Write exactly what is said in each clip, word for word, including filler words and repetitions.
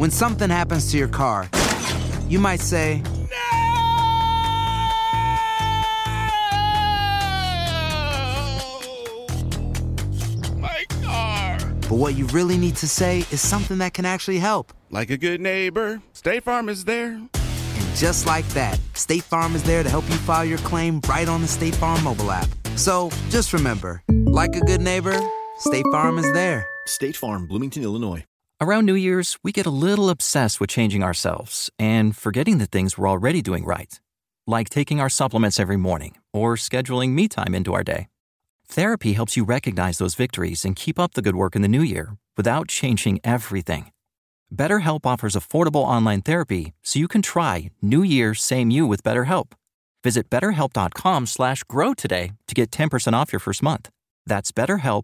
When something happens to your car, you might say, My car. But what you really need to say is something that can actually help. Like a good neighbor, State Farm is there. And just like that, State Farm is there to help you file your claim right on the State Farm mobile app. So just remember, like a good neighbor, State Farm is there. State Farm, Bloomington, Illinois. Around New Year's, we get a little obsessed with changing ourselves and forgetting the things we're already doing right, like taking our supplements every morning or scheduling me time into our day. Therapy helps you recognize those victories and keep up the good work in the new year without changing everything. BetterHelp offers affordable online therapy so you can try New Year, Same You with BetterHelp. Visit betterhelp.com slash grow today to get ten percent off your first month. That's BetterHelp,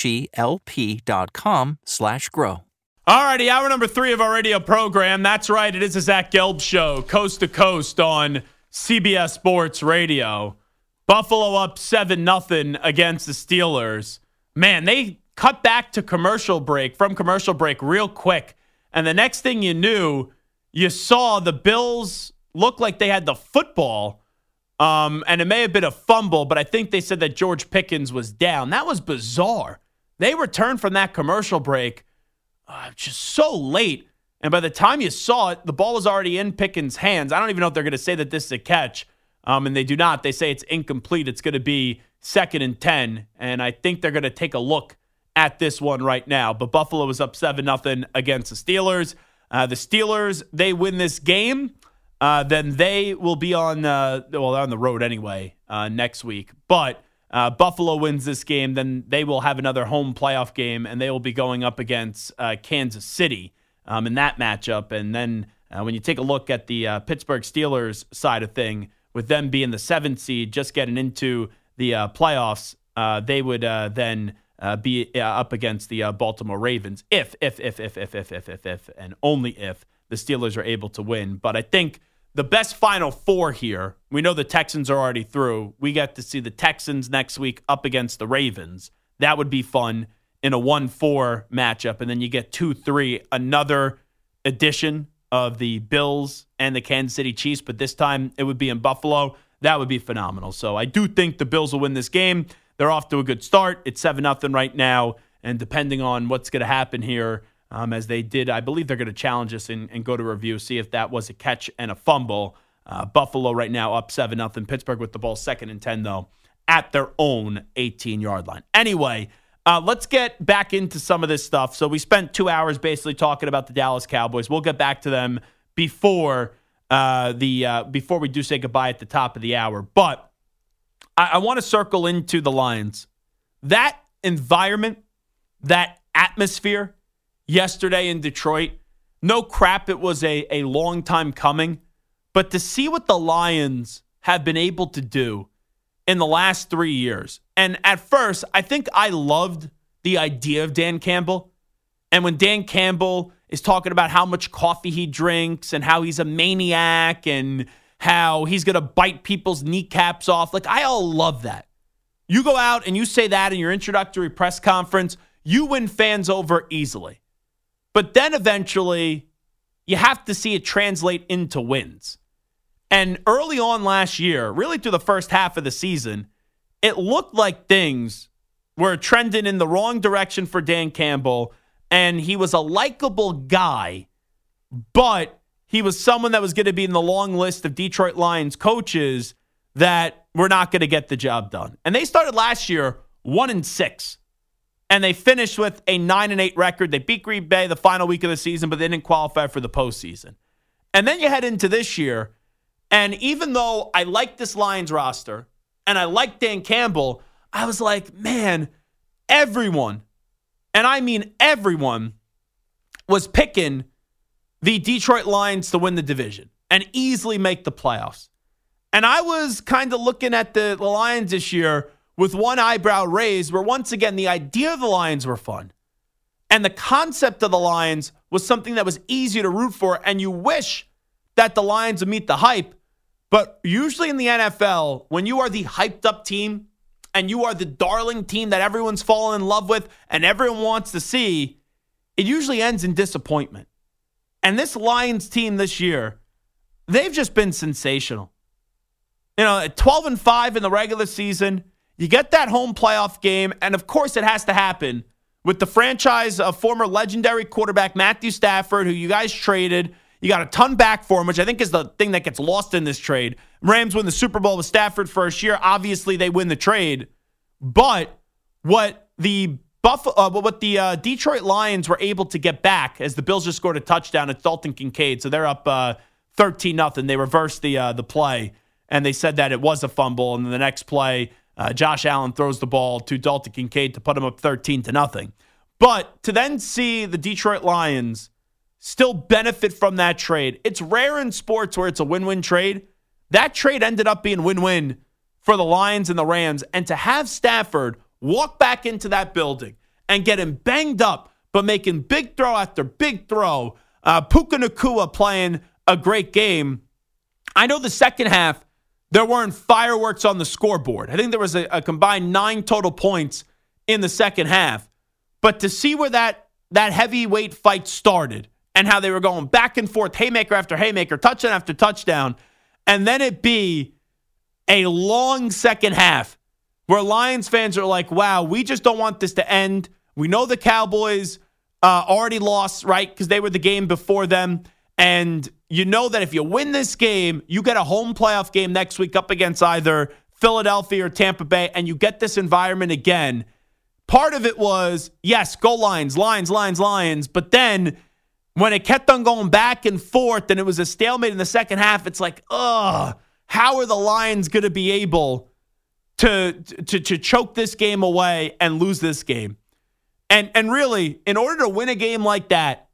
H-E-L-P dot com slash grow. All righty, hour number three of our radio program. That's right, it is the Zach Gelb Show, coast to coast on C B S Sports Radio. Buffalo up seven nothing against the Steelers. Man, they cut back to commercial break, from commercial break real quick. And the next thing you knew, you saw the Bills look like they had the football. Um, and it may have been a fumble, but I think they said that George Pickens was down. That was bizarre. They returned from that commercial break uh, just so late. And by the time you saw it, the ball was already in Pickens' hands. I don't even know if they're going to say that this is a catch. Um, and they do not. They say it's incomplete. It's going to be second and ten. And I think they're going to take a look at this one right now. But Buffalo is up seven nothing against the Steelers. Uh, the Steelers, they win this game. Uh, then they will be on, uh, well, they're on the road anyway uh, next week. But uh, Buffalo wins this game, then they will have another home playoff game, and they will be going up against uh, Kansas City um, in that matchup. And then uh, when you take a look at the uh, Pittsburgh Steelers side of thing, with them being the seventh seed, just getting into the uh, playoffs, uh, they would uh, then uh, be uh, up against the uh, Baltimore Ravens if, if, if, if, if, if, if, if, if, and only if the Steelers are able to win. But I think the best Final Four here, we know the Texans are already through. We get to see the Texans next week up against the Ravens. That would be fun in a one four matchup. And then you get two three, another edition of the Bills and the Kansas City Chiefs, but this time it would be in Buffalo. That would be phenomenal. So I do think the Bills will win this game. They're off to a good start. It's seven nothing right now, and depending on what's going to happen here, um, as they did, I believe they're going to challenge us and, and go to review, see if that was a catch and a fumble. Uh, Buffalo right now up seven nothing. Pittsburgh with the ball second and ten, though, at their own eighteen-yard line. Anyway, Uh, let's get back into some of this stuff. So we spent two hours basically talking about the Dallas Cowboys. We'll get back to them before uh, the uh, before we do say goodbye at the top of the hour. But I, I want to circle into the Lions. That environment, that atmosphere yesterday in Detroit, no crap, it was a, a long time coming. But to see what the Lions have been able to do in the last three years. And at first, I think I loved the idea of Dan Campbell. And when Dan Campbell is talking about how much coffee he drinks and how he's a maniac and how he's going to bite people's kneecaps off, like, I all love that. You go out and you say that in your introductory press conference, you win fans over easily. But then eventually, you have to see it translate into wins. And early on last year, really through the first half of the season, it looked like things were trending in the wrong direction for Dan Campbell, and he was a likable guy, but he was someone that was going to be in the long list of Detroit Lions coaches that were not going to get the job done. And they started last year one and six, and they finished with a nine and eight record. They beat Green Bay the final week of the season, but they didn't qualify for the postseason. And then you head into this year, and even though I like this Lions roster and I like Dan Campbell, I was like, man, everyone, and I mean everyone, was picking the Detroit Lions to win the division and easily make the playoffs. And I was kind of looking at the, the Lions this year with one eyebrow raised, where once again, the idea of the Lions were fun. And the concept of the Lions was something that was easy to root for, and you wish that the Lions would meet the hype. But usually in the N F L, when you are the hyped up team and you are the darling team that everyone's fallen in love with and everyone wants to see, it usually ends in disappointment. And this Lions team this year, they've just been sensational. You know, at twelve and five in the regular season, you get that home playoff game, and of course it has to happen with the franchise of former legendary quarterback Matthew Stafford, who you guys traded. You got a ton back for him, which I think is the thing that gets lost in this trade. Rams win the Super Bowl with Stafford first year. Obviously, they win the trade. But what the Buffalo, uh, what the uh, Detroit Lions were able to get back, as the Bills just scored a touchdown at Dalton Kincaid, so they're up uh, thirteen nothing. They reversed the uh, the play, and they said that it was a fumble. And then the next play, uh, Josh Allen throws the ball to Dalton Kincaid to put him up thirteen to nothing. But to then see the Detroit Lions still benefit from that trade, it's rare in sports where it's a win-win trade. That trade ended up being win-win for the Lions and the Rams. And to have Stafford walk back into that building and get him banged up, but making big throw after big throw, uh, Puka Nacua playing a great game. I know the second half, there weren't fireworks on the scoreboard. I think there was a, a combined nine total points in the second half. But to see where that, that heavyweight fight started and how they were going back and forth, haymaker after haymaker, touchdown after touchdown, and then it be a long second half where Lions fans are like, wow, we just don't want this to end. We know the Cowboys uh, already lost, right, because they were the game before them. And you know that if you win this game, you get a home playoff game next week up against either Philadelphia or Tampa Bay, and you get this environment again. Part of it was, yes, go Lions, Lions, Lions, Lions. But then when it kept on going back and forth and it was a stalemate in the second half, it's like, ugh, how are the Lions going to be able to, to, to choke this game away and lose this game? And, and really, in order to win a game like that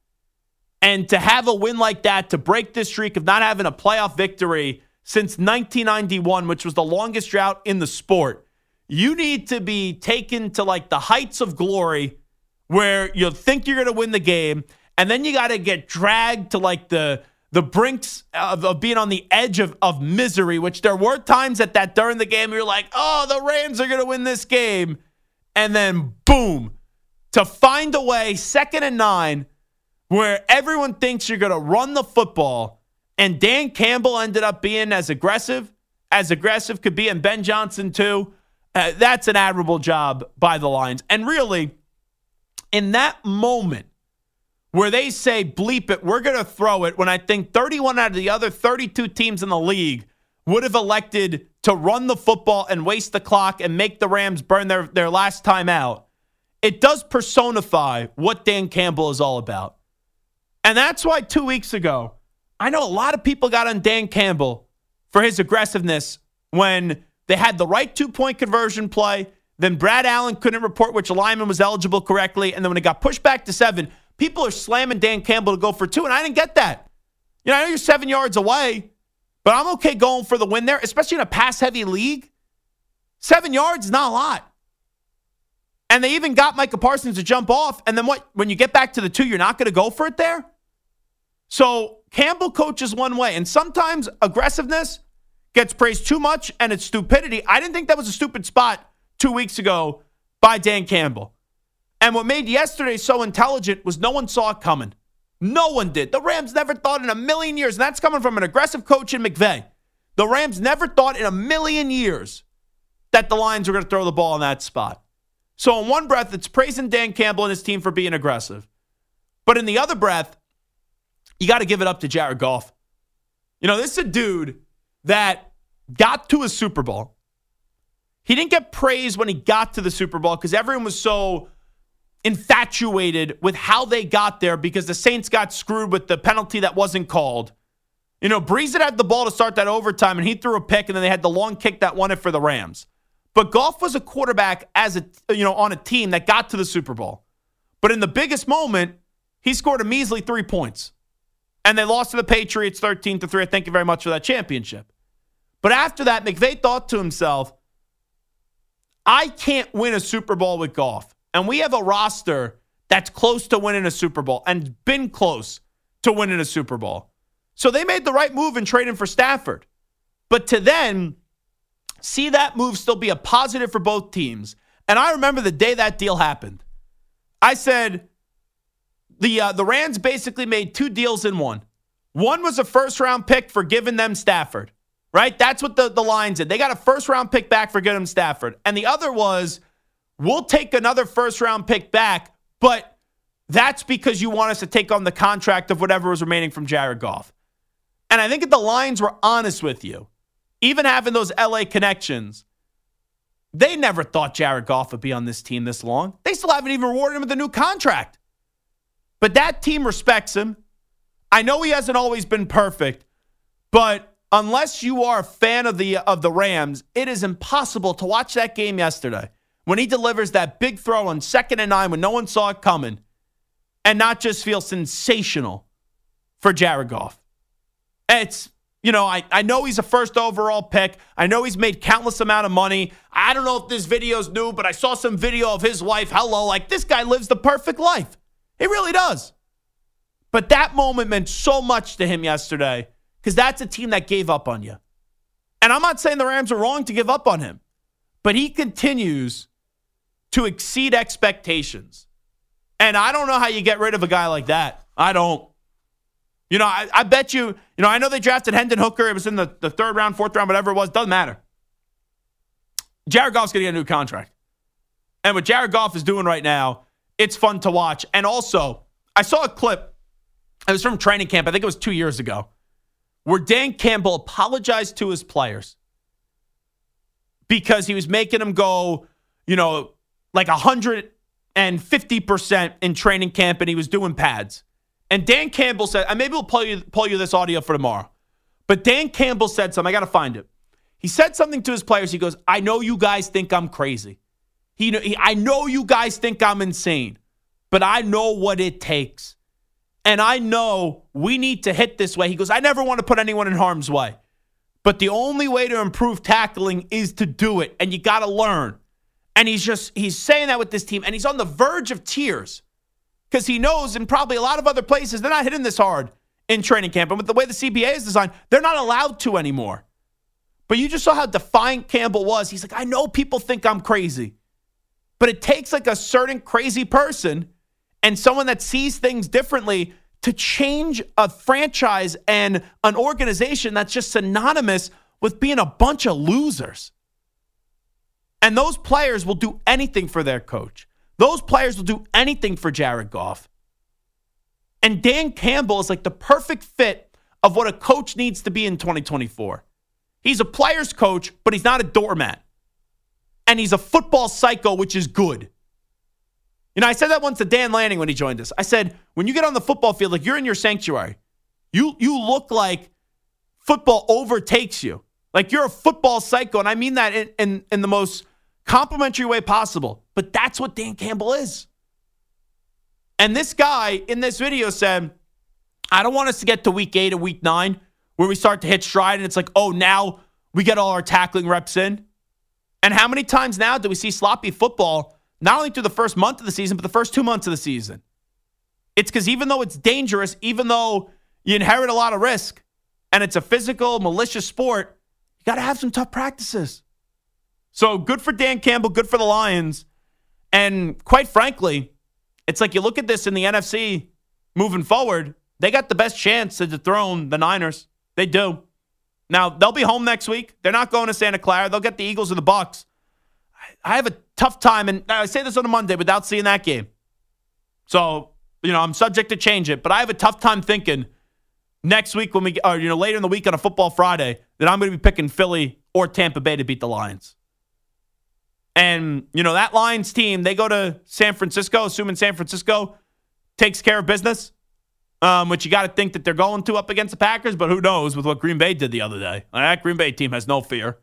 and to have a win like that, to break this streak of not having a playoff victory since nineteen ninety-one, which was the longest drought in the sport, you need to be taken to like the heights of glory where you think you're going to win the game, and then you got to get dragged to like the the brinks of, of being on the edge of, of misery, which there were times at that during the game you're like, oh, the Rams are going to win this game. And then boom, to find a way, second and nine, where everyone thinks you're going to run the football, and Dan Campbell ended up being as aggressive as aggressive could be, and Ben Johnson too. Uh, that's an admirable job by the Lions. And really, in that moment where they say, bleep it, we're going to throw it, when I think thirty-one out of the other thirty-two teams in the league would have elected to run the football and waste the clock and make the Rams burn their, their last time out, it does personify what Dan Campbell is all about. And that's why two weeks ago, I know a lot of people got on Dan Campbell for his aggressiveness when they had the right two-point conversion play. Then Brad Allen couldn't report which lineman was eligible correctly. And then when it got pushed back to seven, people are slamming Dan Campbell to go for two. And I didn't get that. You know, I know you're seven yards away, but I'm okay going for the win there, especially in a pass-heavy league. Seven yards is not a lot. And they even got Micah Parsons to jump off. And then what? When you get back to the two, you're not going to go for it there? So Campbell coaches one way. And sometimes aggressiveness gets praised too much, and it's stupidity. I didn't think that was a stupid spot two weeks ago by Dan Campbell. And what made yesterday so intelligent was no one saw it coming. No one did. The Rams never thought in a million years, and that's coming from an aggressive coach in McVay. The Rams never thought in a million years that the Lions were going to throw the ball in that spot. So in one breath, it's praising Dan Campbell and his team for being aggressive. But in the other breath, you got to give it up to Jared Goff. You know, this is a dude that got to a Super Bowl. He didn't get praised when he got to the Super Bowl because everyone was so infatuated with how they got there because the Saints got screwed with the penalty that wasn't called. You know, Breeze had had the ball to start that overtime, and he threw a pick, and then they had the long kick that won it for the Rams. But Goff was a quarterback as a you know on a team that got to the Super Bowl. But in the biggest moment, he scored a measly three points. And they lost to the Patriots thirteen to three. Thank you very much for that championship. But after that, McVay thought to himself, I can't win a Super Bowl with Goff. And we have a roster that's close to winning a Super Bowl and been close to winning a Super Bowl. So they made the right move in trading for Stafford. But to then see that move still be a positive for both teams. And I remember the day that deal happened. I said, the uh, the Rams basically made two deals in one. One was a first-round pick for giving them Stafford, right? That's what the, the Lions did. They got a first-round pick back for giving them Stafford. And the other was, we'll take another first-round pick back, but that's because you want us to take on the contract of whatever was remaining from Jared Goff. And I think if the Lions were honest with you, even having those L A connections, they never thought Jared Goff would be on this team this long. They still haven't even rewarded him with a new contract. But that team respects him. I know he hasn't always been perfect, but unless you are a fan of the of the Rams, it is impossible to watch that game yesterday when he delivers that big throw on second and nine when no one saw it coming and not just feel sensational for Jared Goff. It's, you know, I, I know he's a first overall pick. I know he's made countless amount of money. I don't know if this video's new, but I saw some video of his wife. Hello, like this guy lives the perfect life. He really does. But that moment meant so much to him yesterday because that's a team that gave up on you. And I'm not saying the Rams are wrong to give up on him, but he continues to exceed expectations. And I don't know how you get rid of a guy like that. I don't. You know, I, I bet you, you know, I know they drafted Hendon Hooker. It was in the, the third round, fourth round, whatever it was. Doesn't matter. Jared Goff's going to get a new contract. And what Jared Goff is doing right now, it's fun to watch. And also, I saw a clip. It was from training camp. I think it was two years ago, where Dan Campbell apologized to his players because he was making them go, you know, like one hundred fifty percent in training camp, and he was doing pads. And Dan Campbell said, and maybe we'll pull you, pull you this audio for tomorrow, but Dan Campbell said something. I got to find it. He said something to his players. He goes, I know you guys think I'm crazy. He, he, I know you guys think I'm insane, but I know what it takes. And I know we need to hit this way. He goes, I never want to put anyone in harm's way. But the only way to improve tackling is to do it. And you got to learn. And he's just, he's saying that with this team. And he's on the verge of tears. Because he knows in probably a lot of other places, they're not hitting this hard in training camp. And with the way the C B A is designed, they're not allowed to anymore. But you just saw how defiant Campbell was. He's like, I know people think I'm crazy. But it takes like a certain crazy person and someone that sees things differently to change a franchise and an organization that's just synonymous with being a bunch of losers. And those players will do anything for their coach. Those players will do anything for Jared Goff. And Dan Campbell is like the perfect fit of what a coach needs to be in twenty twenty-four. He's a player's coach, but he's not a doormat. And he's a football psycho, which is good. You know, I said that once to Dan Lanning when he joined us. I said, when you get on the football field, like you're in your sanctuary, you you look like football overtakes you. Like you're a football psycho, and I mean that in, in, in the most complimentary way possible. But that's what Dan Campbell is. And this guy in this video said, I don't want us to get to week eight or week nine where we start to hit stride, and it's like, oh, now we get all our tackling reps in. And how many times now do we see sloppy football, not only through the first month of the season, but the first two months of the season? It's because even though it's dangerous, even though you inherit a lot of risk, and it's a physical, malicious sport, you got to have some tough practices. So good for Dan Campbell, good for the Lions. And quite frankly, it's like you look at this in the N F C moving forward, they got the best chance to dethrone the Niners. They do. Now, they'll be home next week. They're not going to Santa Clara. They'll get the Eagles or the Bucs. I have a tough time, and I say this on a Monday without seeing that game. So, you know, I'm subject to change it, but I have a tough time thinking next week when we, or, you know, later in the week on a Football Friday, that I'm going to be picking Philly or Tampa Bay to beat the Lions. And, you know, that Lions team, they go to San Francisco, assuming San Francisco takes care of business, um, which you got to think that they're going to up against the Packers, but who knows with what Green Bay did the other day. That Green Bay team has no fear.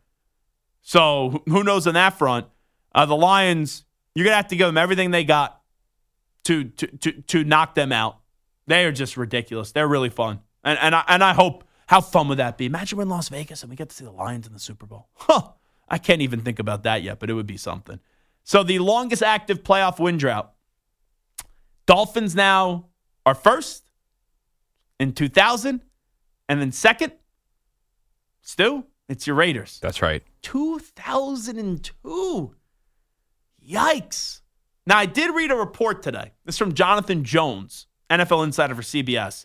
So who knows on that front? Uh, the Lions, you're going to have to give them everything they got to, to to to knock them out. They are just ridiculous. They're really fun. And and I, and I hope, how fun would that be? Imagine we're in Las Vegas and we get to see the Lions in the Super Bowl. Huh. I can't even think about that yet, but it would be something. So the longest active playoff win drought. Dolphins now are first in two thousand, and then second, Stu, it's your Raiders. That's right. two thousand two. Yikes. Now, I did read a report today. This is from Jonathan Jones. N F L insider for C B S.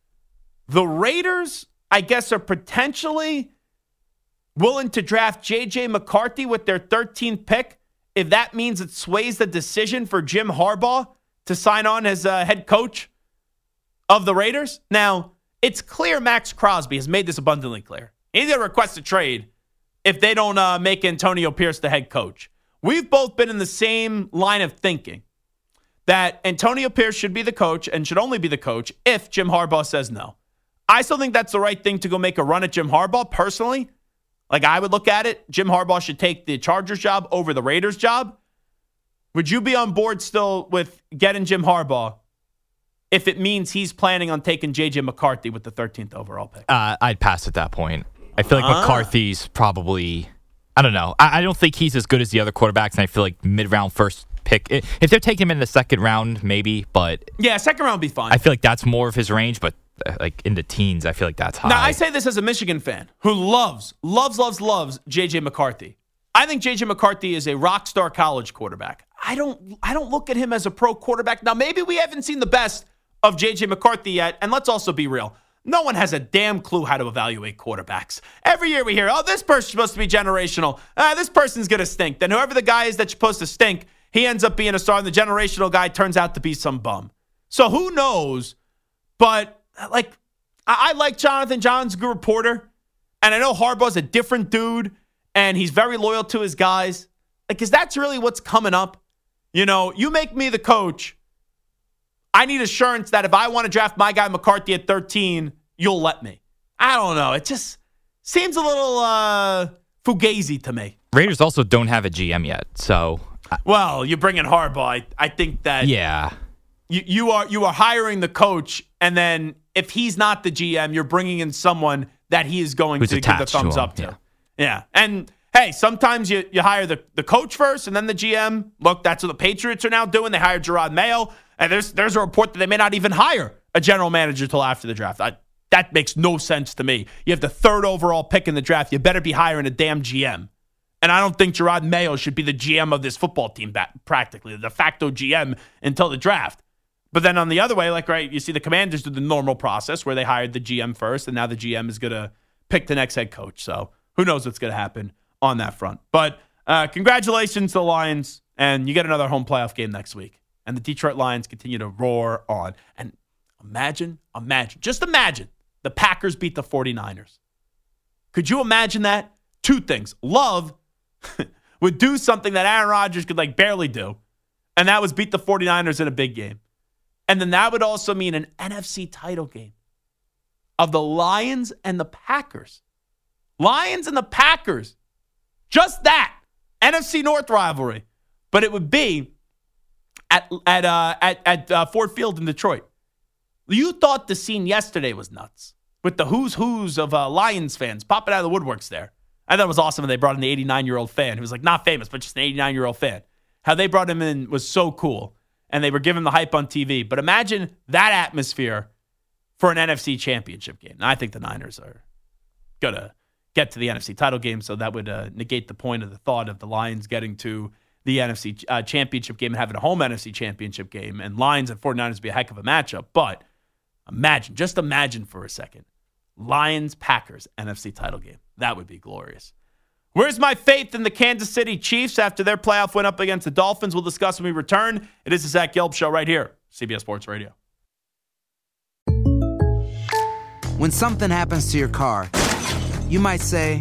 The Raiders, I guess, are potentially willing to draft J J McCarthy with their thirteenth pick if that means it sways the decision for Jim Harbaugh to sign on as uh, head coach of the Raiders. Now, it's clear Max Crosby has made this abundantly clear. He's going to request a trade if they don't uh, make Antonio Pierce the head coach. We've both been in the same line of thinking that Antonio Pierce should be the coach and should only be the coach if Jim Harbaugh says no. I still think that's the right thing to go make a run at Jim Harbaugh, personally. Like, I would look at it, Jim Harbaugh should take the Chargers job over the Raiders job. Would you be on board still with getting Jim Harbaugh if it means he's planning on taking J J McCarthy with the thirteenth overall pick? Uh, I'd pass at that point. I feel like Ah. McCarthy's probably, I don't know. I, I don't think he's as good as the other quarterbacks, and I feel like mid-round first pick. If they're taking him in the second round, maybe, but Yeah, second round would be fine. I feel like that's more of his range, but uh, like in the teens, I feel like that's high. Now, I say this as a Michigan fan who loves, loves, loves, loves J J McCarthy. I think J J McCarthy is a rock star college quarterback. I don't I don't look at him as a pro quarterback. Now, maybe we haven't seen the best of J J McCarthy yet, and let's also be real. No one has a damn clue how to evaluate quarterbacks. Every year we hear, oh, this person's supposed to be generational. Uh, this person's going to stink. Then whoever the guy is that's supposed to stink, he ends up being a star, and the generational guy turns out to be some bum. So who knows? But, like, I, I like Jonathan John's a good reporter, and I know Harbaugh's a different dude, and he's very loyal to his guys. Like, because that's really what's coming up. You know, you make me the coach. I need assurance that if I want to draft my guy McCarthy at thirteen, you'll let me. I don't know. It just seems a little uh, fugazi to me. Raiders also don't have a G M yet, so Well, you bring in Harbaugh. I, I think that yeah. you, you are you are hiring the coach, and then if he's not the G M, you're bringing in someone that he is going Who's to give the attached to thumbs him, up to. yeah. Yeah. And hey, sometimes you, you hire the, the coach first and then the G M. Look, that's what the Patriots are now doing. They hired Gerard Mayo, and there's there's a report that they may not even hire a general manager till after the draft. I, that makes no sense to me. You have the third overall pick in the draft. You better be hiring a damn G M. And I don't think Gerard Mayo should be the G M of this football team, practically, the de facto G M until the draft. But then on the other way, like, right, you see the Commanders do the normal process where they hired the G M first, and now the G M is going to pick the next head coach. So who knows what's going to happen on that front. But uh, congratulations to the Lions, and you get another home playoff game next week. And the Detroit Lions continue to roar on. And imagine, imagine, just imagine the Packers beat the 49ers. Could you imagine that? Two things. Love would do something that Aaron Rodgers could like barely do, and that was beat the 49ers in a big game. And then that would also mean an N F C title game of the Lions and the Packers. Lions and the Packers. Just that. N F C North rivalry. But it would be at at uh, at, at uh, Ford Field in Detroit. You thought the scene yesterday was nuts with the who's who's of uh, Lions fans popping out of the woodworks there. I thought it was awesome when they brought in the eighty-nine-year-old fan who was like not famous, but just an eighty-nine-year-old fan. How they brought him in was so cool, and they were giving him the hype on T V. But imagine that atmosphere for an N F C championship game. And I think the Niners are going to get to the N F C title game, so that would uh, negate the point of the thought of the Lions getting to the N F C uh, championship game and having a home N F C championship game. And Lions and 49ers would be a heck of a matchup. But imagine, just imagine for a second, Lions-Packers N F C title game. That would be glorious. Where's my faith in the Kansas City Chiefs after their playoff win up against the Dolphins? We'll discuss when we return. It is the Zach Gelb Show right here, C B S Sports Radio. When something happens to your car, you might say,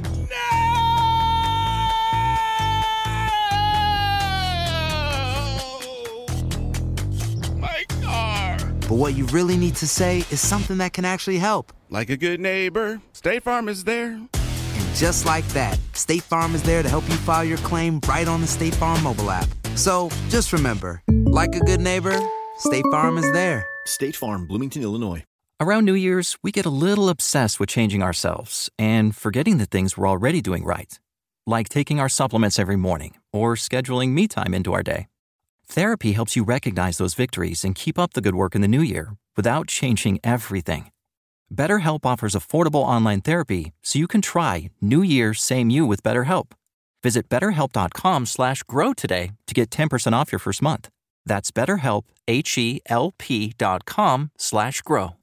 My car. but what you really need to say is something that can actually help. Like a good neighbor, State Farm is there. And just like that, State Farm is there to help you file your claim right on the State Farm mobile app. So just remember, like a good neighbor, State Farm is there. State Farm, Bloomington, Illinois. Around New Year's, we get a little obsessed with changing ourselves and forgetting the things we're already doing right, like taking our supplements every morning or scheduling me time into our day. Therapy helps you recognize those victories and keep up the good work in the new year without changing everything. BetterHelp offers affordable online therapy so you can try New Year, Same You with BetterHelp. Visit betterhelp.com slash grow today to get ten percent off your first month. That's BetterHelp, H E L P dot com slash grow.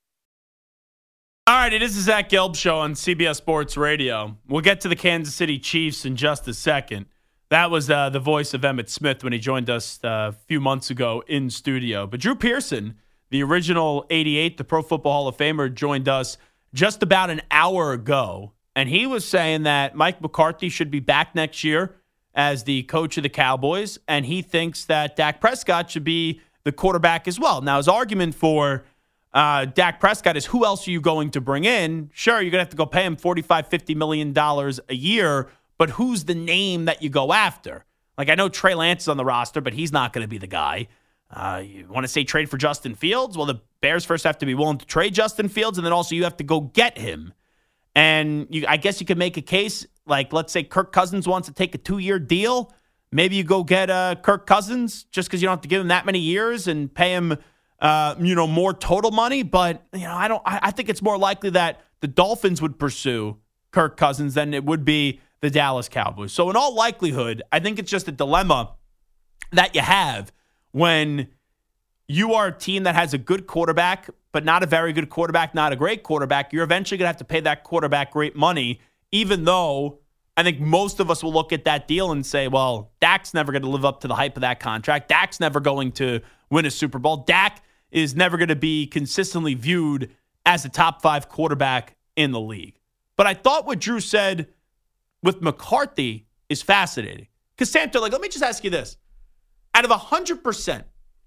All right, it is the Zach Gelb Show on C B S Sports Radio. We'll get to the Kansas City Chiefs in just a second. That was uh, the voice of Emmitt Smith when he joined us uh, a few months ago in studio. But Drew Pearson, the original eighty-eight, the Pro Football Hall of Famer, joined us just about an hour ago. And he was saying that Mike McCarthy should be back next year as the coach of the Cowboys, and he thinks that Dak Prescott should be the quarterback as well. Now, his argument for uh, Dak Prescott is, who else are you going to bring in? Sure, you're going to have to go pay him forty-five, fifty million dollars a year, but who's the name that you go after? Like, I know Trey Lance is on the roster, but he's not going to be the guy. Uh, you want to say trade for Justin Fields? Well, the Bears first have to be willing to trade Justin Fields, and then also you have to go get him. And you, I guess you could make a case, like, let's say Kirk Cousins wants to take a two-year deal. Maybe you go get uh, Kirk Cousins just because you don't have to give him that many years and pay him, uh, you know, more total money. But, you know, I don't. I, I think it's more likely that the Dolphins would pursue Kirk Cousins than it would be the Dallas Cowboys. So in all likelihood, I think it's just a dilemma that you have when you are a team that has a good quarterback, but not a very good quarterback, not a great quarterback. You're eventually going to have to pay that quarterback great money, even though I think most of us will look at that deal and say, well, Dak's never going to live up to the hype of that contract. Dak's never going to win a Super Bowl. Dak is never going to be consistently viewed as a top five quarterback in the league. But I thought what Drew said with McCarthy is fascinating. Because, Santo, like, let me just ask you this. Out of one hundred percent,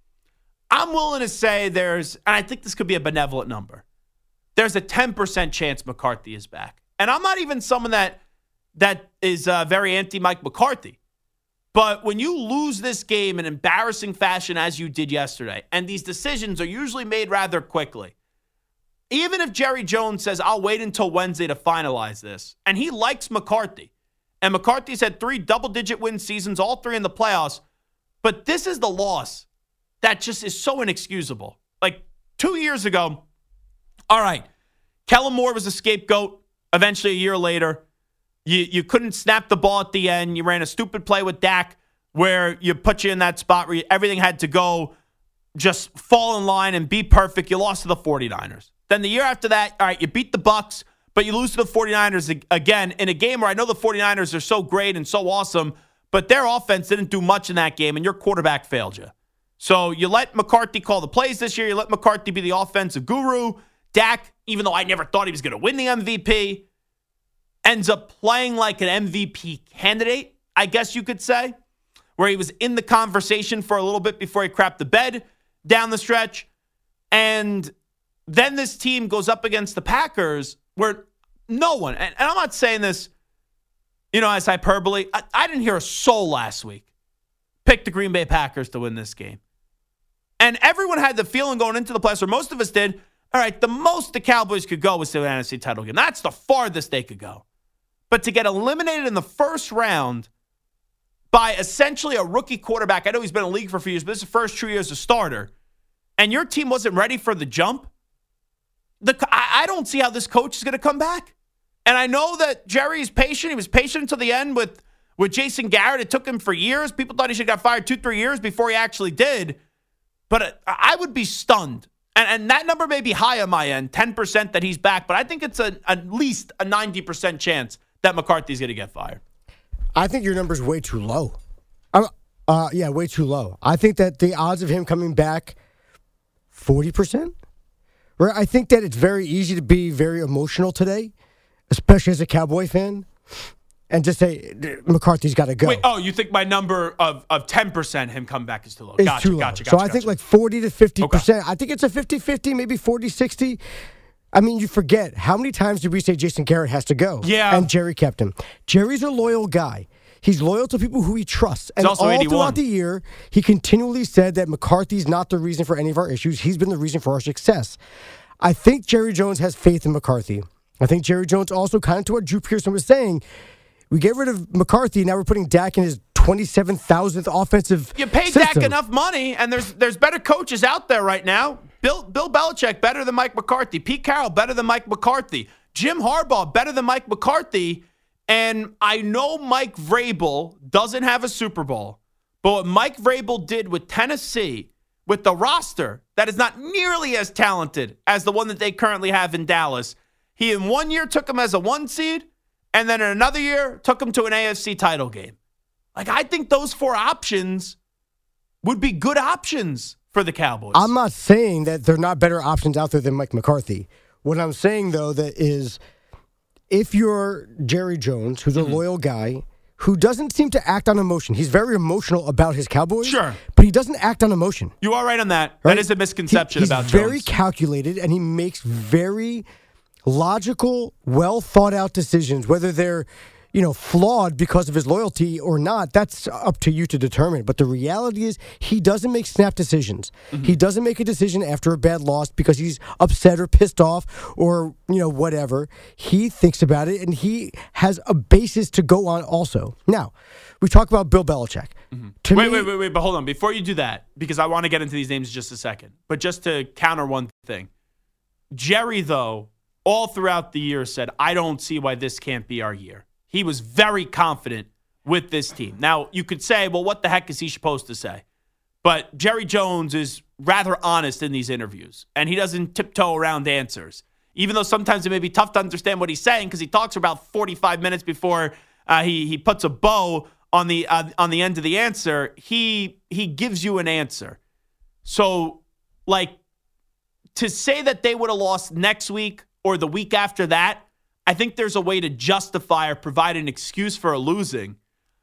I'm willing to say there's, and I think this could be a benevolent number, there's a ten percent chance McCarthy is back. And I'm not even someone that that is uh, very anti-Mike McCarthy. But when you lose this game in embarrassing fashion as you did yesterday, and these decisions are usually made rather quickly, even if Jerry Jones says, I'll wait until Wednesday to finalize this, and he likes McCarthy, and McCarthy's had three double-digit win seasons, all three in the playoffs, but this is the loss that just is so inexcusable. Like two years ago, all right, Kellen Moore was a scapegoat. Eventually, a year later, you, you couldn't snap the ball at the end. You ran a stupid play with Dak where you put you in that spot where you, everything had to go, just fall in line and be perfect. You lost to the 49ers. Then the year after that, all right, you beat the Bucs, but you lose to the 49ers again in a game where I know the 49ers are so great and so awesome, but their offense didn't do much in that game, and your quarterback failed you. So you let McCarthy call the plays this year. You let McCarthy be the offensive guru. Dak, even though I never thought he was going to win the M V P, ends up playing like an M V P candidate, I guess you could say, where he was in the conversation for a little bit before he crapped the bed down the stretch. And then this team goes up against the Packers where no one, and, and I'm not saying this, you know, as hyperbole. I, I didn't hear a soul last week pick the Green Bay Packers to win this game. And everyone had the feeling going into the playoffs, or most of us did, all right, the most the Cowboys could go was to an N F C title game. That's the farthest they could go. But to get eliminated in the first round by essentially a rookie quarterback, I know he's been in the league for a few years, but this is the first two years as a starter, and your team wasn't ready for the jump, the, I, I don't see how this coach is going to come back. And I know that Jerry's patient. He was patient until the end with, with Jason Garrett. It took him for years. People thought he should have got fired two, three years before he actually did. But I would be stunned. And, and that number may be high on my end, ten percent that he's back. But I think it's a, at least a ninety percent chance that McCarthy's going to get fired. I think your number's way too low. I'm, uh, yeah, way too low. I think that the odds of him coming back, forty percent? Right? I think that it's very easy to be very emotional today, especially as a Cowboy fan, and just say, McCarthy's got to go. Wait, oh, you think my number of, of ten percent him come back is too low? It's gotcha, too low. gotcha, gotcha. So gotcha. I think like forty to fifty percent. Okay. I think it's a fifty-fifty, maybe forty-sixty. I mean, you forget, how many times did we say Jason Garrett has to go? Yeah. And Jerry kept him. Jerry's a loyal guy. He's loyal to people who he trusts. And also all eighty-one. Throughout the year, he continually said that McCarthy's not the reason for any of our issues. He's been the reason for our success. I think Jerry Jones has faith in McCarthy. I think Jerry Jones also, kind of to what Drew Pearson was saying, we get rid of McCarthy, now we're putting Dak in his twenty-seven thousandth offensive You paid system. Dak enough money, and there's there's better coaches out there right now. Bill Bill Belichick better than Mike McCarthy. Pete Carroll better than Mike McCarthy. Jim Harbaugh better than Mike McCarthy. And I know Mike Vrabel doesn't have a Super Bowl, But what Mike Vrabel did with Tennessee, with the roster that is not nearly as talented as the one that they currently have in Dallas, he in one year took them as a one seed, and then in another year took them to an A F C title game. Like, I think those four options would be good options for the Cowboys. I'm not saying that there are not better options out there than Mike McCarthy. What I'm saying, though, that is if you're Jerry Jones, who's a mm-hmm. loyal guy, who doesn't seem to act on emotion. He's very emotional about his Cowboys. Sure. But he doesn't act on emotion. You are right on that. Right? That is a misconception he, he's about Jones. He's very calculated, and he makes very logical, well-thought-out decisions, whether they're, you know, flawed because of his loyalty or not. That's up to you to determine. But the reality is he doesn't make snap decisions. Mm-hmm. He doesn't make a decision after a bad loss because he's upset or pissed off or, you know, whatever. He thinks about it, and he has a basis to go on also. Now, we talk about Bill Belichick. Mm-hmm. To wait, me, wait, wait, wait, but hold on. Before you do that, because I want to get into these names in just a second, but just to counter one thing. Jerry, though, all throughout the year said, I don't see why this can't be our year. He was very confident with this team. Now, you could say, well, what the heck is he supposed to say? But Jerry Jones is rather honest in these interviews, and he doesn't tiptoe around answers, even though sometimes it may be tough to understand what he's saying because he talks for about forty-five minutes before uh, he he puts a bow on the uh, on the end of the answer. He he gives you an answer. So, like, to say that they would have lost next week or the week after that, I think there's a way to justify or provide an excuse for a losing.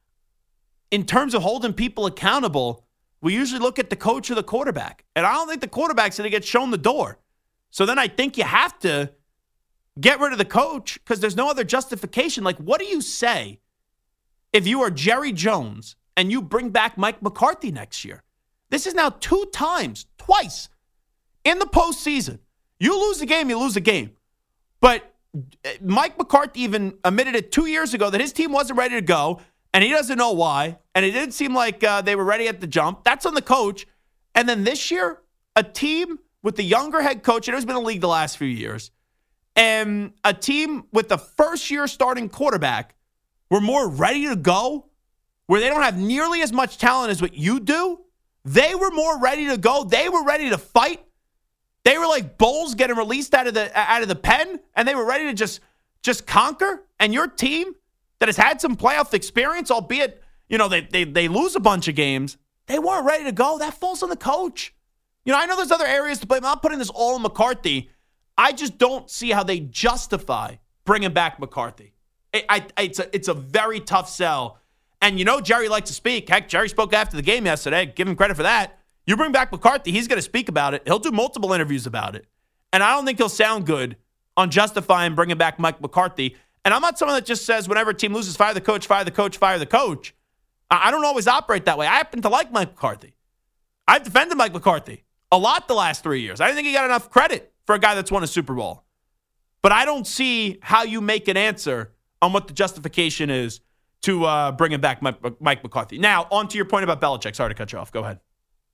In terms of holding people accountable, we usually look at the coach or the quarterback. And I don't think the quarterback's going to get shown the door. So then I think you have to get rid of the coach because there's no other justification. Like, what do you say if you are Jerry Jones and you bring back Mike McCarthy next year? This is now two times, twice in the postseason. You lose a game, you lose a game. But Mike McCarthy even admitted it two years ago that his team wasn't ready to go, and he doesn't know why, and it didn't seem like uh, they were ready at the jump. That's on the coach. And then this year, a team with the younger head coach, and who's been in the league the last few years, and a team with the first-year starting quarterback were more ready to go, where they don't have nearly as much talent as what you do. They were more ready to go. They were ready to fight. They were like bulls getting released out of the out of the pen, and they were ready to just just conquer. And your team that has had some playoff experience, albeit, you know, they they they lose a bunch of games, they weren't ready to go. That falls on the coach. You know, I know there's other areas to blame. I'm not putting this all on McCarthy. I just don't see how they justify bringing back McCarthy. It, I, it's a it's a very tough sell. And you know, Jerry likes to speak. Heck, Jerry spoke after the game yesterday. Give him credit for that. You bring back McCarthy, he's going to speak about it. He'll do multiple interviews about it. And I don't think he'll sound good on justifying bringing back Mike McCarthy. And I'm not someone that just says whenever a team loses, fire the coach, fire the coach, fire the coach. I don't always operate that way. I happen to like Mike McCarthy. I've defended Mike McCarthy a lot the last three years. I don't think he got enough credit for a guy that's won a Super Bowl. But I don't see how you make an answer on what the justification is to uh, bringing back Mike, Mike McCarthy. Now, on to your point about Belichick. Sorry to cut you off. Go ahead.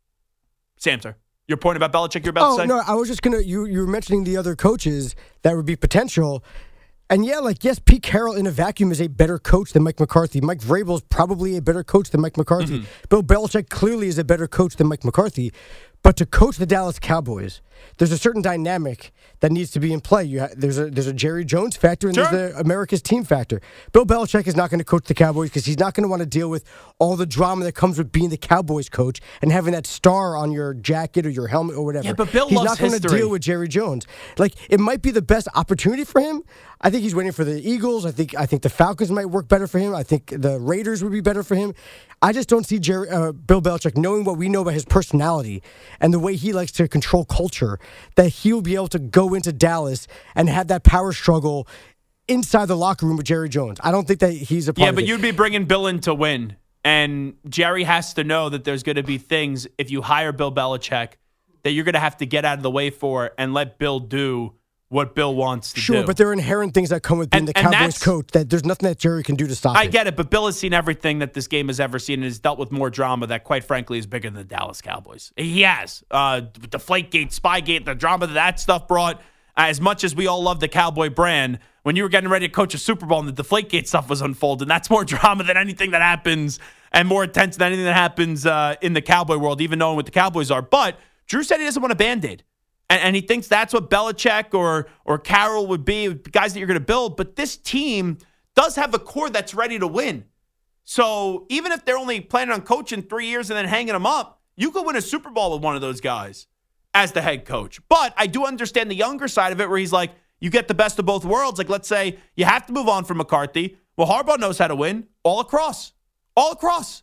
Samter, your point about Belichick you're about oh, to say? No, I was just going to, you you were mentioning the other coaches that would be potential. And yeah, like, yes, Pete Carroll in a vacuum is a better coach than Mike McCarthy. Mike Vrabel is probably a better coach than Mike McCarthy. Mm-hmm. Bill Belichick clearly is a better coach than Mike McCarthy. But to coach the Dallas Cowboys, there's a certain dynamic that needs to be in play. You ha- there's a there's a Jerry Jones factor and sure. there's the America's team factor. Bill Belichick is not going to coach the Cowboys because he's not going to want to deal with all the drama that comes with being the Cowboys coach and having that star on your jacket or your helmet or whatever. Yeah, but Bill he's loves not going to deal with Jerry Jones. Like, it might be the best opportunity for him. I think he's waiting for the Eagles. I think I think the Falcons might work better for him. I think the Raiders would be better for him. I just don't see Jerry, uh, Bill Belichick, knowing what we know about his personality and the way he likes to control culture, that he will be able to go into Dallas and have that power struggle inside the locker room with Jerry Jones. I don't think that he's a part Yeah, of but it. you'd be bringing Bill in to win. And Jerry has to know that there's going to be things, if you hire Bill Belichick, that you're going to have to get out of the way for and let Bill do what Bill wants to sure, do. Sure, but there are inherent things that come with being and, the and Cowboys coach that there's nothing that Jerry can do to stop I it. get it, but Bill has seen everything that this game has ever seen and has dealt with more drama that, quite frankly, is bigger than the Dallas Cowboys. He has. Uh, Deflategate, Spygate, the drama that that stuff brought. Uh, as much as we all love the Cowboy brand, when you were getting ready to coach a Super Bowl and the Deflategate stuff was unfolding, that's more drama than anything that happens and more intense than anything that happens uh, in the Cowboy world, even knowing what the Cowboys are. But Drew said he doesn't want a Band-Aid. And, and he thinks that's what Belichick or or Carroll would be, guys that you're going to build. But this team does have a core that's ready to win. So even if they're only planning on coaching three years and then hanging them up, you could win a Super Bowl with one of those guys as the head coach. But I do understand the younger side of it where he's like, you get the best of both worlds. Like, let's say you have to move on from McCarthy. Well, Harbaugh knows how to win all across. All across.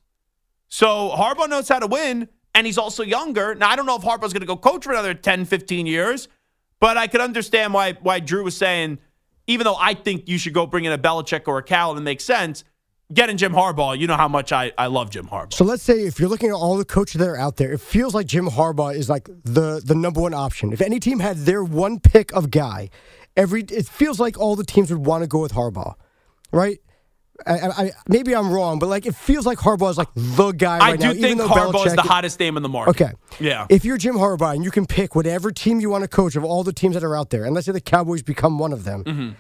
So Harbaugh knows how to win, and he's also younger. Now, I don't know if Harbaugh's going to go coach for another ten, fifteen years, but I could understand why why Drew was saying, even though I think you should go bring in a Belichick or a Cal, and it makes sense, getting Jim Harbaugh, you know how much I, I love Jim Harbaugh. So let's say if you're looking at all the coaches that are out there, it feels like Jim Harbaugh is like the, the number one option. If any team had their one pick of guy, every it feels like all the teams would want to go with Harbaugh, right? I, I, maybe I'm wrong, but like it feels like Harbaugh is like the guy right now. I do think Harbaugh is the hottest name in the market. Okay. Yeah. If you're Jim Harbaugh and you can pick whatever team you want to coach of all the teams that are out there, and let's say the Cowboys become one of them, mm-hmm.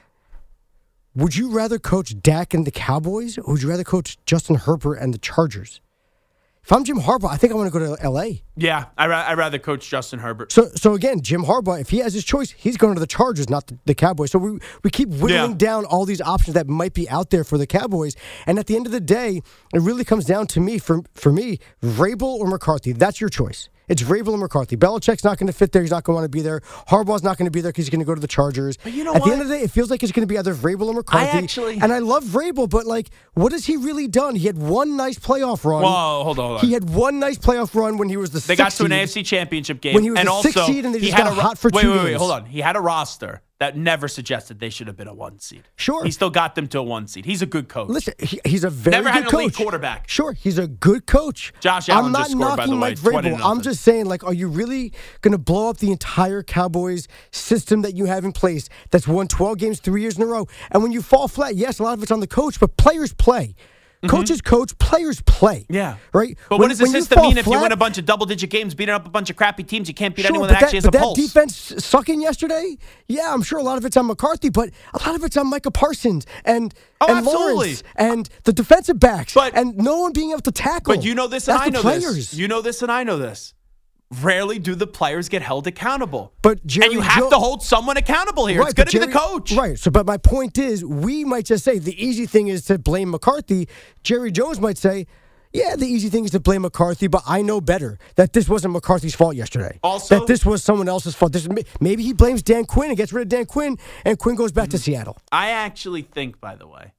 would you rather coach Dak and the Cowboys, or would you rather coach Justin Herbert and the Chargers? If I'm Jim Harbaugh, I think I want to go to L A. Yeah, I ra- I'd rather coach Justin Herbert. So, so again, Jim Harbaugh, if he has his choice, he's going to the Chargers, not the, the Cowboys. So we we keep whittling Yeah. down all these options that might be out there for the Cowboys. And at the end of the day, it really comes down to me, for, for me, Vrabel or McCarthy. That's your choice. It's Vrabel and McCarthy. Belichick's not going to fit there. He's not going to want to be there. Harbaugh's not going to be there because he's going to go to the Chargers. But you know At what? the end of the day, it feels like it's going to be either Vrabel or McCarthy. I actually- and I love Vrabel, but like, what has he really done? He had one nice playoff run. Whoa, hold on, hold on. He had one nice playoff run when he was the They sixth got to an seed. A F C Championship game. When he was and a also, sixth seed and they he just had got a ro- hot for wait, two wait, wait, wait, games. hold on. He had a roster that never suggested they should have been a one seed. Sure. He still got them to a one seed. He's a good coach. Listen, he, he's a very Never good had an coach. elite quarterback. Sure, he's a good coach. Josh Allen I'm not just scored, by knocking the way, Mike twenty to Vrabel. nothing. I'm just saying, like, are you really going to blow up the entire Cowboys system that you have in place that's won twelve games three years in a row? And when you fall flat, yes, a lot of it's on the coach, but players play. Coaches coach, players play. Yeah. Right? But When- what does the when you system fall mean if you flat- win a bunch of double-digit games, beating up a bunch of crappy teams? You can't beat Sure, anyone but that actually that, has a but pulse. that defense sucking yesterday, yeah, I'm sure a lot of it's on McCarthy, but a lot of it's on Micah Parsons and, Oh, and absolutely. Lawrence and the defensive backs But- and no one being able to tackle. But you know this and That's I the know players. this. You know this and I know this. Rarely do the players get held accountable. But Jerry and you have Jo- to hold someone accountable here. it's but going to be the Jerry- coach. Right. So, but my point is, we might just say the easy thing is to blame McCarthy. Jerry Jones might say, yeah, the easy thing is to blame McCarthy, but I know better that this wasn't McCarthy's fault yesterday. Also- that this was someone else's fault. This, maybe he blames Dan Quinn and gets rid of Dan Quinn, and Quinn goes back to Seattle. I actually think, by the way,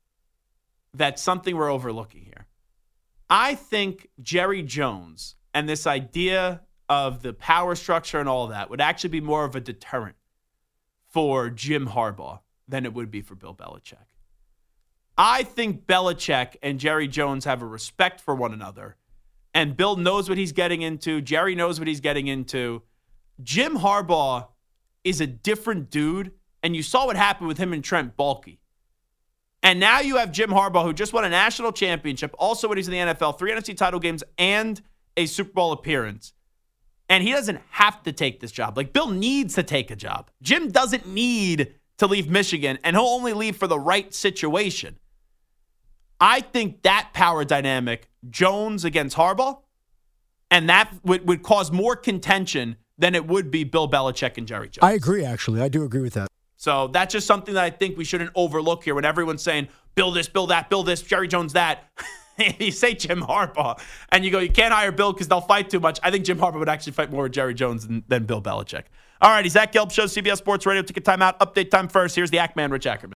that's something we're overlooking here. I think Jerry Jones and this idea of the power structure and all that would actually be more of a deterrent for Jim Harbaugh than it would be for Bill Belichick. I think Belichick and Jerry Jones have a respect for one another, and Bill knows what he's getting into. Jerry knows what he's getting into. Jim Harbaugh is a different dude, and you saw what happened with him and Trent Baalke. And now you have Jim Harbaugh, who just won a national championship, also when he's in the N F L, three N F C title games, and a Super Bowl appearance. And he doesn't have to take this job. Like, Bill needs to take a job. Jim doesn't need to leave Michigan, and he'll only leave for the right situation. I think that power dynamic, Jones against Harbaugh, and that would, would cause more contention than it would be Bill Belichick and Jerry Jones. I agree, actually. I do agree with that. So that's just something that I think we shouldn't overlook here when everyone's saying, Bill this, Bill that, Bill this, Jerry Jones that. You say Jim Harbaugh, and you go, you can't hire Bill because they'll fight too much. I think Jim Harbaugh would actually fight more with Jerry Jones than, than Bill Belichick. All righty, Zach Gelb Show, C B S Sports Radio. Take a timeout. Update time first. Here's the Ackman, Rich Ackerman.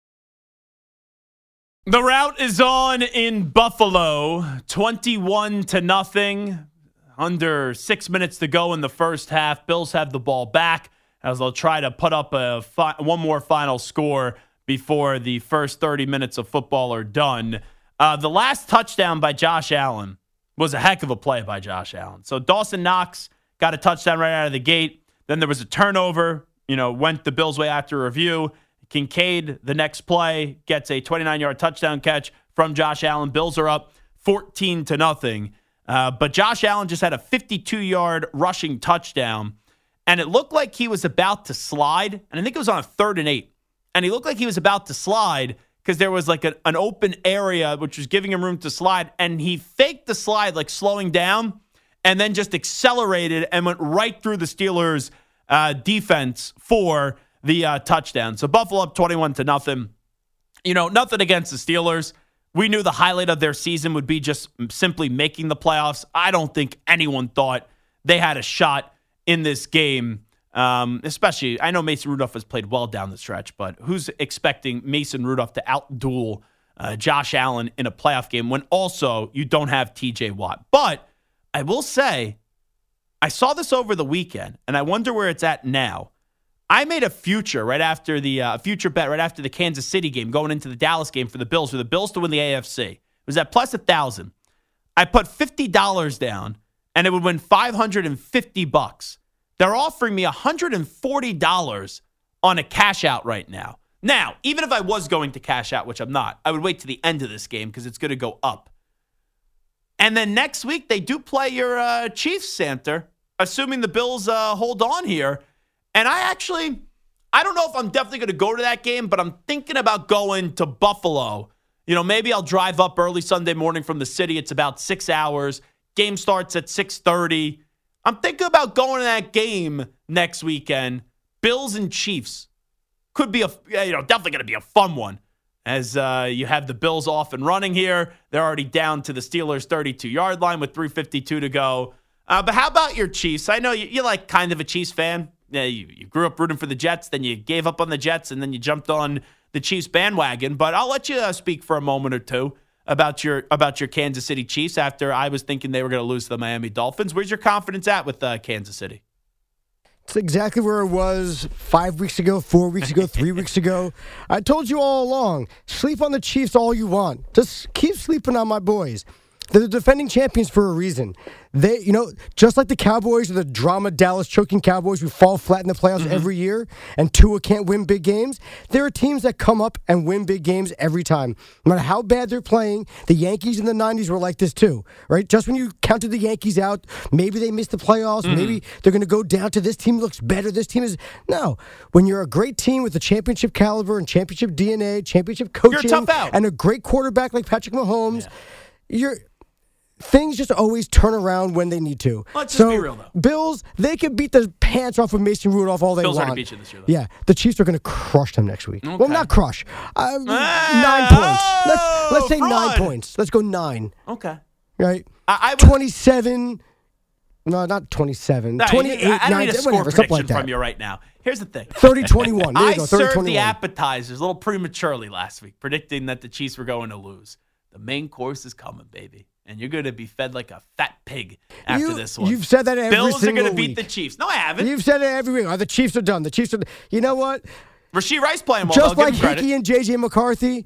The route is on in Buffalo, twenty-one to nothing. Under six minutes to go in the first half. Bills have the ball back as they'll try to put up a fi- one more final score before the first thirty minutes of football are done. Uh, the last touchdown by Josh Allen was a heck of a play by Josh Allen. So Dawson Knox got a touchdown right out of the gate. Then there was a turnover, you know, went the Bills' way after review. Kincaid, the next play, gets a twenty-nine-yard touchdown catch from Josh Allen. Bills are up fourteen to nothing. Uh, but Josh Allen just had a fifty-two-yard rushing touchdown, and it looked like he was about to slide, and I think it was on a third and eight. And he looked like he was about to slide. because there was like a, an open area which was giving him room to slide, and he faked the slide, like slowing down, and then just accelerated and went right through the Steelers' uh, defense for the uh, touchdown. So Buffalo up twenty-one to nothing. You know, nothing against the Steelers. We knew the highlight of their season would be just simply making the playoffs. I don't think anyone thought they had a shot in this game, um, especially, I know Mason Rudolph has played well down the stretch, but who's expecting Mason Rudolph to outduel uh, Josh Allen in a playoff game when also you don't have T J Watt? But I will say, I saw this over the weekend, and I wonder where it's at now. I made a future right after the uh, future bet right after the Kansas City game, going into the Dallas game for the Bills, for the Bills to win the A F C. It was at plus a thousand. I put fifty dollars down, and it would win five hundred fifty bucks. They're offering me one hundred forty dollars on a cash out right now. Now, even if I was going to cash out, which I'm not, I would wait to the end of this game because it's going to go up. And then next week, they do play your uh, Chiefs, Santa, assuming the Bills uh, hold on here. And I actually, I don't know if I'm definitely going to go to that game, but I'm thinking about going to Buffalo. You know, maybe I'll drive up early Sunday morning from the city. It's about six hours. Game starts at six thirty. I'm thinking about going to that game next weekend. Bills and Chiefs. Could be a, you know, definitely going to be a fun one. As uh, you have the Bills off and running here. They're already down to the Steelers' thirty-two-yard line with three fifty-two to go. Uh, but how about your Chiefs? I know you, you're like kind of a Chiefs fan. Yeah, you, you grew up rooting for the Jets, then you gave up on the Jets, and then you jumped on the Chiefs bandwagon. But I'll let you uh, speak for a moment or two about your about your Kansas City Chiefs after I was thinking they were going to lose to the Miami Dolphins. Where's your confidence at with uh, Kansas City? It's exactly where it was five weeks ago, four weeks ago, three weeks ago. I told you all along, sleep on the Chiefs all you want. Just keep sleeping on my boys. They're the defending champions for a reason. They, you know, just like the Cowboys or the drama Dallas choking Cowboys who fall flat in the playoffs mm-hmm. every year and Tua can't win big games, there are teams that come up and win big games every time. No matter how bad they're playing, the Yankees in the nineties were like this too, right? Just when you counted the Yankees out, maybe they missed the playoffs, mm-hmm. maybe they're going to go down to this team looks better, this team is... No. When you're a great team with the championship caliber and championship D N A, championship coaching, you're a tough out. And a great quarterback like Patrick Mahomes, yeah. you're... Things just always turn around when they need to. Let's so, just be real, though. Bills, they could beat the pants off of Mason Rudolph all they Bills want. Bills are going to beat you this year, though. Yeah, the Chiefs are going to crush them next week. Okay. Well, not crush. Uh, hey, nine points. Oh, let's, let's say fraud. nine points. Let's go nine. Okay. Right? I, I would, twenty-seven. No, not twenty-seven. No, twenty-eight, I, I don't nine, need a score whatever, prediction like that. from you right now. Here's the thing. thirty twenty-one. There you I go, served the appetizers a little prematurely last week, predicting that the Chiefs were going to lose. The main course is coming, baby. And you're going to be fed like a fat pig after you, this one. You've said that every Bills single are going to beat week. the Chiefs. No, I haven't. You've said it every week. Oh, the Chiefs are done. The Chiefs are done. You know what? Rashee Rice playing well. Just though. like Give him credit. Hickey and J J McCarthy,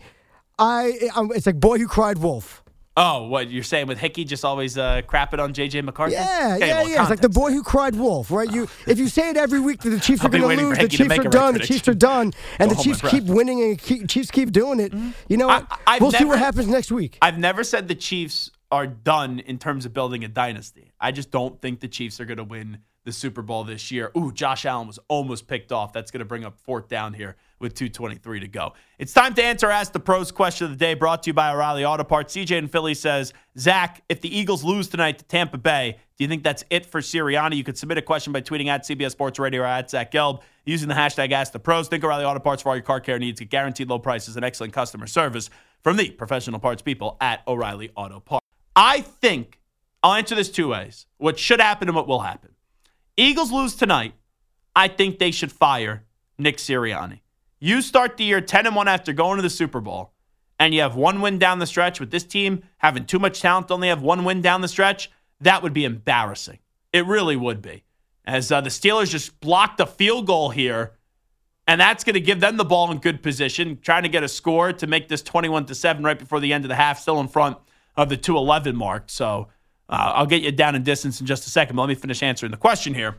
I, I'm, it's like boy who cried wolf. Oh, what you're saying with Hickey just always uh, crapping on J J McCarthy? Yeah, okay, yeah, well, yeah. It's like the boy who cried wolf, right? You, if you say it every week that the Chiefs are I'll be going to waiting lose, for the Hickey to Chiefs make are a right done, the prediction. Chiefs are done, and Go the hold Chiefs my keep breath. winning and keep, Chiefs keep doing it. Mm-hmm. You know what? I, I've we'll never, see what happens next week. I've never said the Chiefs are done in terms of building a dynasty. I just don't think the Chiefs are going to win the Super Bowl this year. Ooh, Josh Allen was almost picked off. That's going to bring up fourth down here with two twenty-three to go. It's time to answer Ask the Pros question of the day, brought to you by O'Reilly Auto Parts. C J in Philly says, Zach, if the Eagles lose tonight to Tampa Bay, do you think that's it for Sirianni? You could submit a question by tweeting at C B S Sports Radio or at Zach Gelb using the hashtag Ask the Pros. Think O'Reilly Auto Parts for all your car care needs. Get guaranteed low prices and excellent customer service from the professional parts people at O'Reilly Auto Parts. I think I'll answer this two ways. What should happen and what will happen. Eagles lose tonight. I think they should fire Nick Sirianni. You start the year ten and one after going to the Super Bowl, and you have one win down the stretch with this team having too much talent, only have one win down the stretch. That would be embarrassing. It really would be. As uh, the Steelers just blocked a field goal here, and that's going to give them the ball in good position, trying to get a score to make this twenty-one to seven right before the end of the half, still in front of the two eleven mark. So uh, I'll get you down in distance in just a second, but let me finish answering the question here.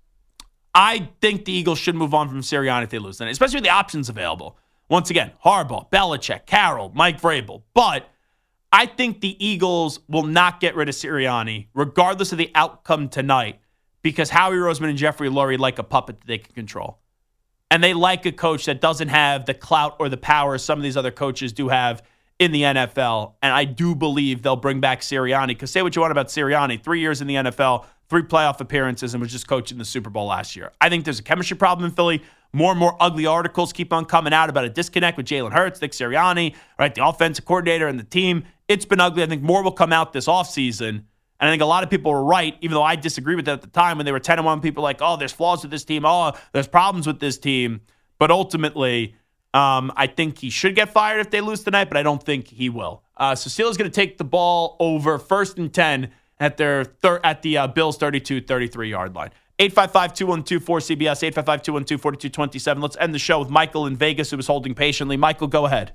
I think the Eagles should move on from Sirianni if they lose tonight, especially with the options available. Once again, Harbaugh, Belichick, Carroll, Mike Vrabel. But I think the Eagles will not get rid of Sirianni, regardless of the outcome tonight, because Howie Roseman and Jeffrey Lurie like a puppet that they can control. And they like a coach that doesn't have the clout or the power some of these other coaches do have in the N F L. And I do believe they'll bring back Sirianni. Because say what you want about Sirianni, three years in the N F L, three playoff appearances, and was just coaching the Super Bowl last year. I think there's a chemistry problem in Philly. More and more ugly articles keep on coming out about a disconnect with Jalen Hurts, Nick Sirianni, right, the offensive coordinator and the team. It's been ugly. I think more will come out this offseason. And I think a lot of people were right, even though I disagreed with that at the time when they were ten and one. People were like, oh, there's flaws with this team. Oh, there's problems with this team. But ultimately, um, I think he should get fired if they lose tonight, but I don't think he will. Uh, so Steelers going to take the ball over first and ten at their thir- at the uh, Bills' thirty-two thirty-three yard line. eight five five, two one two, four C B S, eight five five, two one two, four two two seven. Let's end the show with Michael in Vegas, who was holding patiently. Michael, go ahead.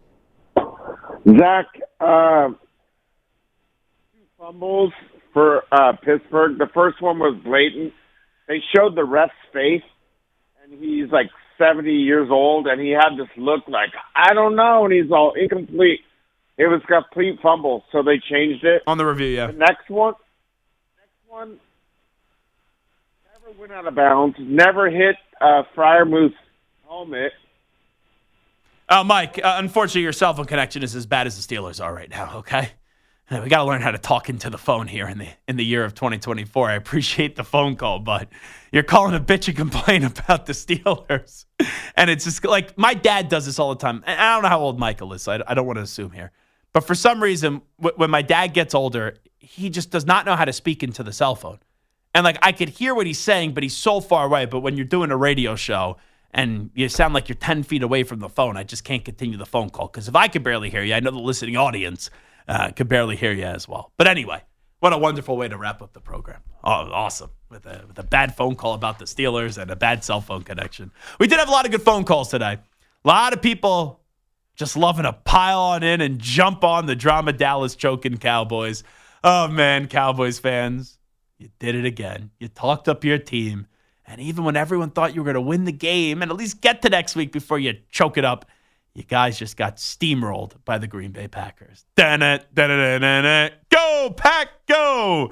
Zach, uh, two fumbles for uh, Pittsburgh. The first one was blatant. They showed the ref's face, and he's like seventy years old, and he had this look like, I don't know, and he's all incomplete. It was a complete fumble, so they changed it. On the review, yeah. The next one, next one, never went out of bounds, never hit uh, Freiermuth's helmet. Uh, Mike, uh, unfortunately, your cell phone connection is as bad as the Steelers are right now, okay? We got to learn how to talk into the phone here in the in the year of twenty twenty-four. I appreciate the phone call, but you're calling a bitch and complain about the Steelers. And it's just like my dad does this all the time. And I don't know how old Michael is, so I, I don't want to assume here. But for some reason, w- when my dad gets older, he just does not know how to speak into the cell phone. And like I could hear what he's saying, but he's so far away. But when you're doing a radio show and you sound like you're ten feet away from the phone, I just can't continue the phone call. Because if I could barely hear you, I know the listening audience Uh, could barely hear you as well. But anyway, what a wonderful way to wrap up the program. Oh, awesome. With a, with a bad phone call about the Steelers and a bad cell phone connection. We did have a lot of good phone calls today. A lot of people just loving to pile on in and jump on the drama Dallas choking Cowboys. Oh, man, Cowboys fans, you did it again. You talked up your team. And even when everyone thought you were going to win the game and at least get to next week before you choke it up, you guys just got steamrolled by the Green Bay Packers. Da-na, da-na, da-na, go, Pack, go!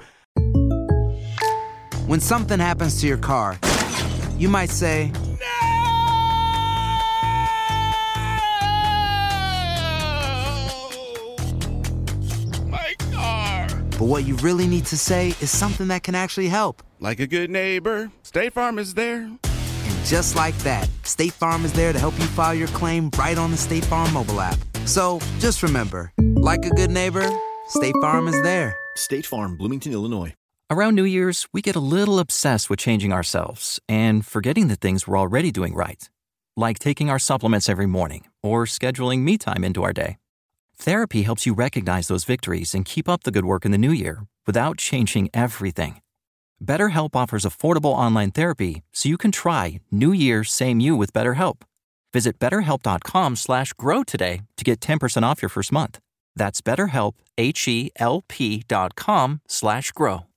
When something happens to your car, you might say, My car. but what you really need to say is something that can actually help. Like a good neighbor, State Farm is there. And just like that, State Farm is there to help you file your claim right on the State Farm mobile app. So just remember, like a good neighbor, State Farm is there. State Farm, Bloomington, Illinois. Around New Year's, we get a little obsessed with changing ourselves and forgetting the things we're already doing right, like taking our supplements every morning or scheduling me time into our day. Therapy helps you recognize those victories and keep up the good work in the new year without changing everything. BetterHelp offers affordable online therapy so you can try New Year, Same You with BetterHelp. Visit betterhelp.com slash grow today to get ten percent off your first month. That's betterhelp, H E L P dot com slash grow.